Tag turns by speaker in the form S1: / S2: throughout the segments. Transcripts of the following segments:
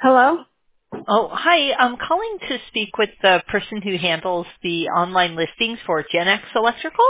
S1: Hello?
S2: Oh, hi. I'm calling to speak with the person who handles the online listings for Gen X Electrical.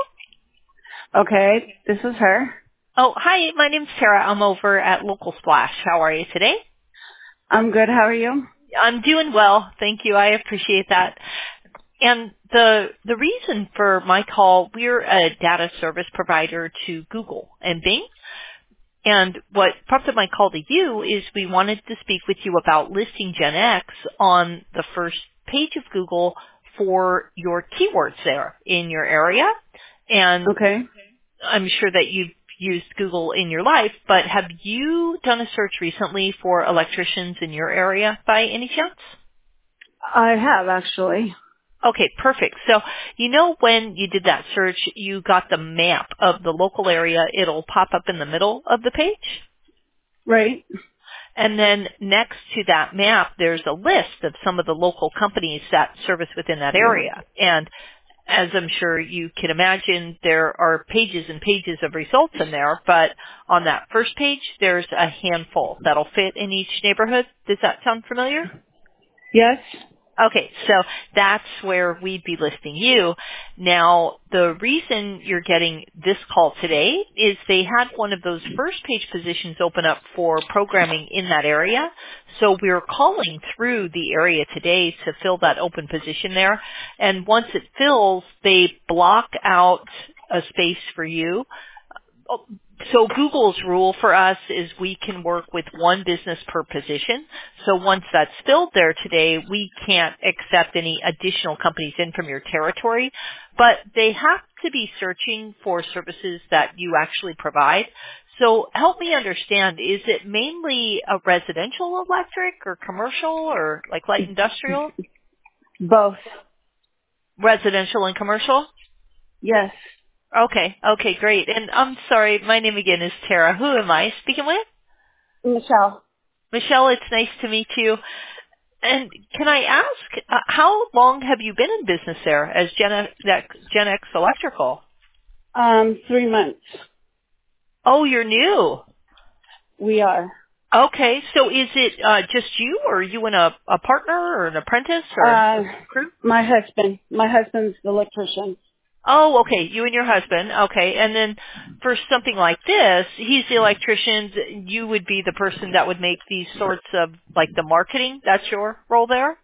S1: Okay, this is her.
S2: Oh, hi. My name's Tara. I'm over at Local Splash. How are you today?
S1: I'm good. How are you?
S2: I'm doing well. Thank you. I appreciate that. And the reason for my call, we're a data service provider to Google and Bing. And what prompted my call to you is we wanted to speak with you about listing Gen X on the first page of Google for your keywords there in your area. And
S1: Okay.
S2: I'm sure that you've used Google in your life, but have you done a search recently for electricians in your area by any chance?
S1: I have actually.
S2: Okay, perfect. So, when you did that search, you got the map of the local area. It'll pop up in the middle of the page.
S1: Right.
S2: And then next to that map, there's a list of some of the local companies that service within that area. And as I'm sure you can imagine, there are pages and pages of results in there, but on that first page, there's a handful that'll fit in each neighborhood. Does that sound familiar?
S1: Yes.
S2: Okay, so that's where we'd be listing you. Now, the reason you're getting this call today is they had one of those first page positions open up for programming in that area. So we're calling through the area today to fill that open position there. And once it fills, they block out a space for you. So Google's rule for us is we can work with one business per position. So once that's filled there today, we can't accept any additional companies in from your territory, but they have to be searching for services that you actually provide. So help me understand, is it mainly a residential electric or commercial or like light industrial?
S1: Both.
S2: Residential and commercial?
S1: Yes.
S2: Okay, great. And I'm sorry, my name again is Tara. Who am I speaking with?
S1: Michelle.
S2: Michelle, it's nice to meet you. And can I ask, how long have you been in business there as Gen X Electrical?
S1: 3 months.
S2: Oh, you're new.
S1: We are.
S2: Okay, so is it just you, or are you and a partner or an apprentice or crew?
S1: My husband. My husband's the electrician.
S2: Oh, okay. You and your husband. Okay. And then for something like this, he's the electrician. You would be the person that would make these sorts of, like the marketing. That's your role there?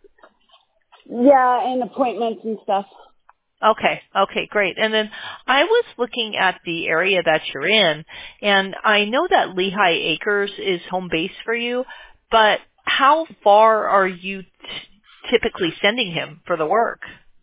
S1: Yeah, and appointments and stuff.
S2: Okay, great. And then I was looking at the area that you're in, and I know that Lehigh Acres is home base for you, but how far are you typically sending him for the work?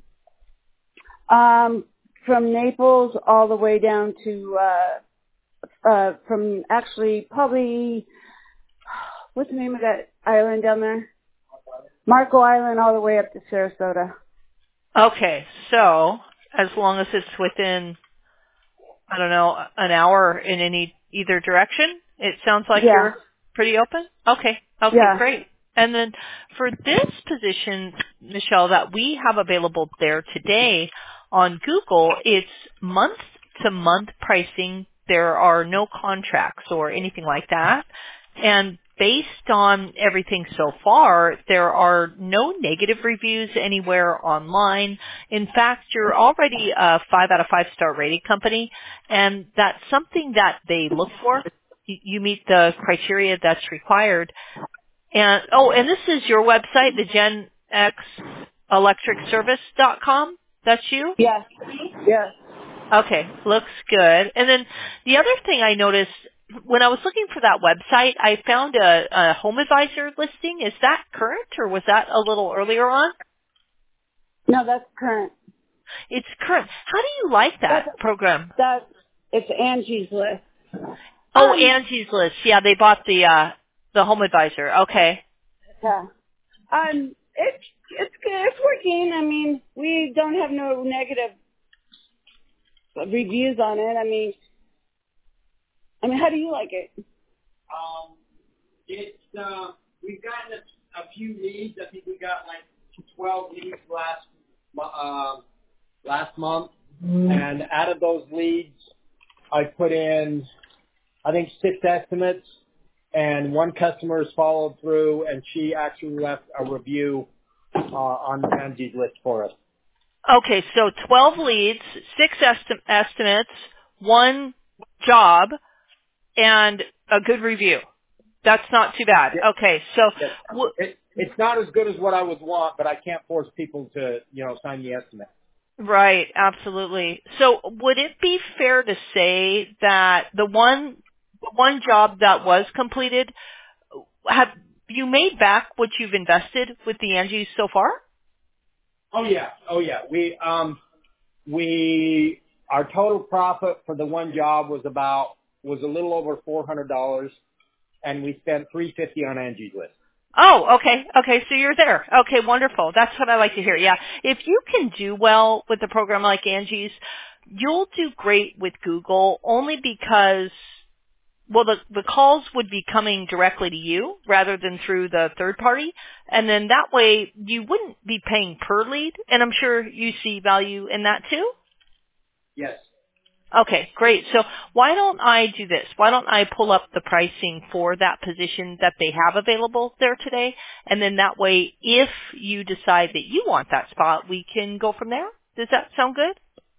S1: From Naples all the way down to, from actually probably, what's the name of that island down there? Marco Island all the way up to Sarasota.
S2: Okay, so as long as it's within, I don't know, an hour in either direction, it sounds like
S1: Yeah.
S2: you're pretty open? Okay,
S1: Yeah.
S2: great. And then for this position, Michelle, that we have available there today on Google, it's month-to-month pricing. There are no contracts or anything like that. And based on everything so far, there are no negative reviews anywhere online. In fact, you're already a 5 out of 5 star rated company, and that's something that they look for. You meet the criteria that's required. And this is your website, the genxelectricservice.com. That's you?
S1: Yes. Yes.
S2: Okay, looks good. And then the other thing I noticed when I was looking for that website, I found a home advisor listing. Is that current, or was that a little earlier on?
S1: No, that's current.
S2: It's current. How do you like
S1: That's
S2: that program?
S1: it's Angie's list.
S2: Oh, Angie's List. Yeah, they bought the home advisor. Okay.
S1: Yeah. It's good. It's working. I mean, we don't have no negative reviews on it. I mean, how do you like it?
S3: It's we've gotten a few leads. I think we got like 12 leads last month, and out of those leads, I put in I think 6 estimates, and one customer has followed through, and she actually left a review on Angie's List for us.
S2: Okay, so 12 leads, 6 estimates, 1 job, and a good review. That's not too bad.
S3: Yeah.
S2: Okay, so
S3: It's not as good as what I would want, but I can't force people to, sign the estimate.
S2: right, absolutely. So would it be fair to say that the one job that was completed, have you made back what you've invested with the Angies so far?
S3: Oh yeah. Our total profit for the one job was a little over $400, and we spent $350 on Angie's List.
S2: Oh, okay. Okay, so you're there. Okay, wonderful. That's what I like to hear. Yeah. If you can do well with a program like Angie's, you'll do great with Google only because, well, the calls would be coming directly to you rather than through the third party. And then that way you wouldn't be paying per lead. And I'm sure you see value in that too.
S3: Yes.
S2: Okay, great. So why don't I do this? Why don't I pull up the pricing for that position that they have available there today? And then that way, if you decide that you want that spot, we can go from there. Does that sound good?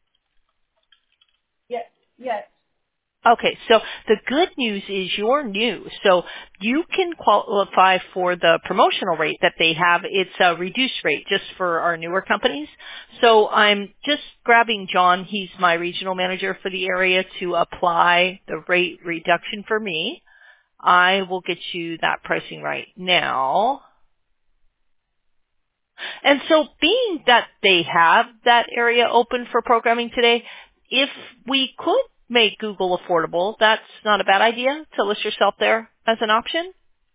S1: Yes. Yes.
S2: Okay, so the good news is you're new, so you can qualify for the promotional rate that they have. It's a reduced rate just for our newer companies. So I'm just grabbing John, he's my regional manager for the area, to apply the rate reduction for me. I will get you that pricing right now. And so being that they have that area open for programming today, if we could make Google affordable, that's not a bad idea to list yourself there as an option.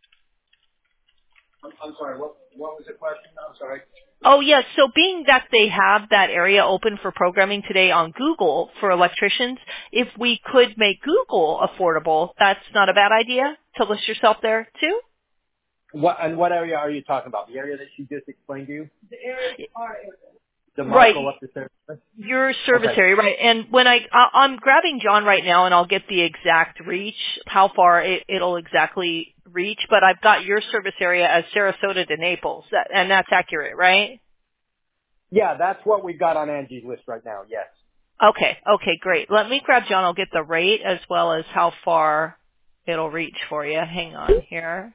S3: I'm sorry, what was the question? I'm sorry.
S2: Oh, yes. So being that they have that area open for programming today on Google for electricians, if we could make Google affordable, that's not a bad idea to list yourself there too.
S3: What area are you talking about? The area that she just explained to you?
S1: The area, our area.
S3: The
S2: Right.
S3: Marco up the service?
S2: Your service
S3: Okay.
S2: area, right. And when I'm grabbing John right now and I'll get the exact reach, how far it'll exactly reach, but I've got your service area as Sarasota to Naples, and that's accurate, right?
S3: Yeah, that's what we've got on Angie's List right now, yes.
S2: Okay, great. Let me grab John. I'll get the rate as well as how far it'll reach for you. Hang on here.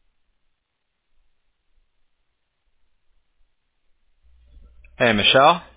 S4: Hey, Michelle?